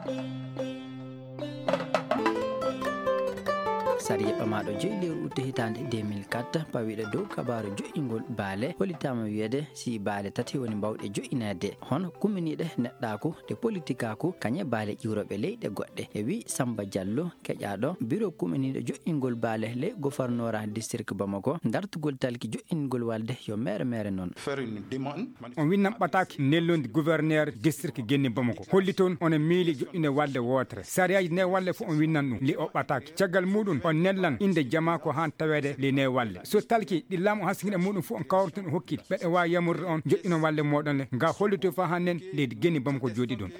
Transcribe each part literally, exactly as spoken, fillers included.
sari yeɓɓamaɗo joyi lewru udde hitande deux mille quatre pawiɗo dow kabaru joƴƴingol baale holitama wiyede si baale tati woni mbawɗe joƴƴinede hono kumminiɗe neɗɗaku de politique aku kañe baale ƴiwroɓe leyɗe goɗɗe e wi Samba Diallo keƴaɗo bureau kumminiɗo joƴƴingol baale ley gouvernora district Bamako dartugol talki joƴƴingol walde yo mere mere noon on winnam ɓataki nellondi gouverneur district Guenni Bamako holli toon on miili joƴƴinde walde wotere sariyaji ne walle fof on winnan ɗum li o ɓataki caggal muɗum on nellan inde jama ko han tawede li ne walle so talki ɗi laamu haskiɗe muɗum fof on kawrton ɗum hokkide ɓeɗe wawi yamurde on joƴƴino walle moɗon le nga hollito fa hannen leydi Guenni Bamako jooɗi ɗon.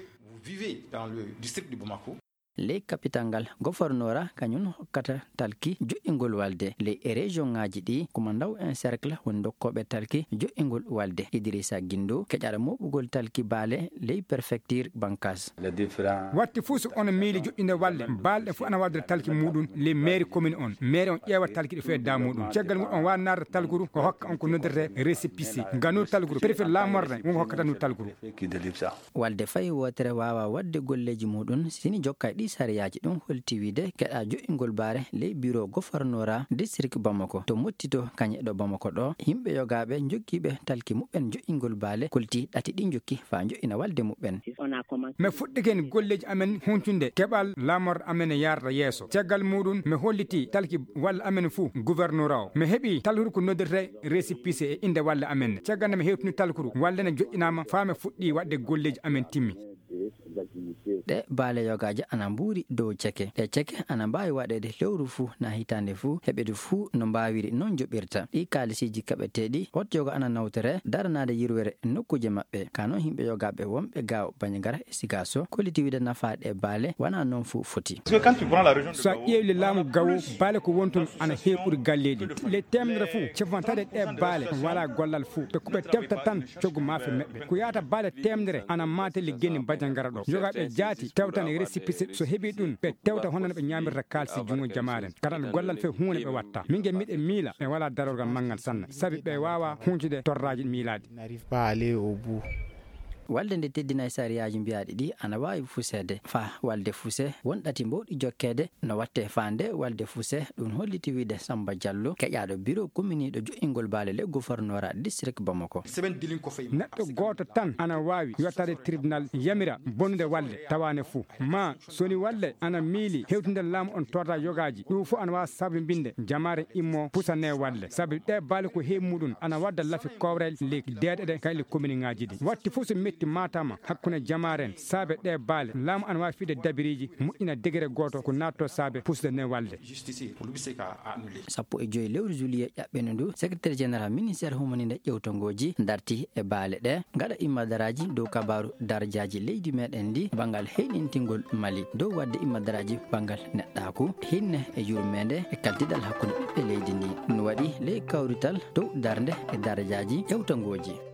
ley capital ngal gouvernora kañum hokkata talki joƴƴingol walde ley région ngaji ɗi koma ndaw un cercle woni dokkoɓe talki joƴƴingol walde Idrissa Guindo keƴaɗo moɓugol talki baale ley préfecture Bankas watti fuu so on miili joƴƴinde walde balɗe fof ana wadde talki muɗum ley mairie commune on mairie on ƴeewa talki ɗi fof e da muɗum caggal muɗum on wawa narde talguru ko hokka on ko noddirete récépissé nganu talguru préfet lamorde wonko hokkata nu talguru walde fayi wotere wawa wadde golleji muɗum sini jokka ɗi sariyaji ɗum holti wiide keɗa joƴƴingol baare ley bureau gouvernora district Bamako to mottito kañe ɗo Bamako ɗo yimɓe yogaɓe jokkiɓe talki muɓɓen joƴƴingol baale kolti ɗati ɗi jokki fa joƴƴina walde muɓɓen mi fuɗɗiken golleji amen huncunde keɓal lamorde amen yarda yeeso caggal muɗum mi holliti talki walla amen fou gouverneur o mi heeɓi talkuru ko noddirte récépissé e inde walla amen caggal nde mi hewtini talkuru walde ne joƴƴinama fa mi fuɗɗi wadde golleji amen timmi ɗe baale yogaji ana mbuuri dow ceke ɗe ceke ana mbawi waɗede lewru fuu na hitande fuu heɓede fuu no mbawiri noon joɓirta ɗi kalisiji kaɓeteɗi hot yoga ana nawtere daranade yirwere nokkuje mabɓe kano yimɓe yogaɓe wonɓe gaw Bandiagara e Sigasso koliti wiide nafaɗe baale wona noon fuu foti so ƴeewli laamu gawo baale ko wonton ana heɓɓude galleji le temedere fuu cefantade ɗe baale wala gollal fuu te koɓe tefta tan coggu maafe meɓɓe ko yata baale temedere ana mateli Guenni Bandiagara ɗo yogaɓe jaati tewtan e récépissé so heeɓi ɗum ɓe tewta honono ɓe ñamirta kalsi jungo jamaren kadan gollal fe hunde ɓe watta min ge miɗe miila ɓe wala darorgal manggal sanna saabi ɓe wawa huncude torraji miiladi walde nde teddina e sariyaji mbiyaɗi ɗi ana wawi fusede fa walde fuse wonɗati mbowɗi jokkede no watte fande walde fuse ɗum holliti wiide Samba Diallo keƴaɗo bureau commune ɗo joƴƴingol baale le gouvernora district Bamako neɗɗo goto tan ana wawi yettade tribunal yamira bonnude walde tawane fou ma soni walde ana miili hewtinde laamu on torda yogaji ɗum fof ana wawa sababu binde jamare immo pusane walde saabi ɗe baale ko heeɓi muɗum ana wadda laafi kowrel le deɗeɗe kayle commune ngaji ɗi watti foof so metti matama hakkude jamaren saabe ɗe baale laamu ana wawi fiide dabiriji moƴƴina degré goto ko natto saabe pusde ne walde sappo e joyi lewru juillet ƴaɓɓene ndu secrétaire général ministére humaninde ƴewtongoji darti e baale ɗe gaɗa immadaraji dow kabaru darajaji leydi meɗen ndi banggal heyɗintingol Mali dow wadde immadaraji banggal neɗɗaku hinne e yurmede e kaltiɗal hakkude ɓiɓɓe leydi ndi no waɗi ley kawrital dow darde e darajaji ƴewtongoji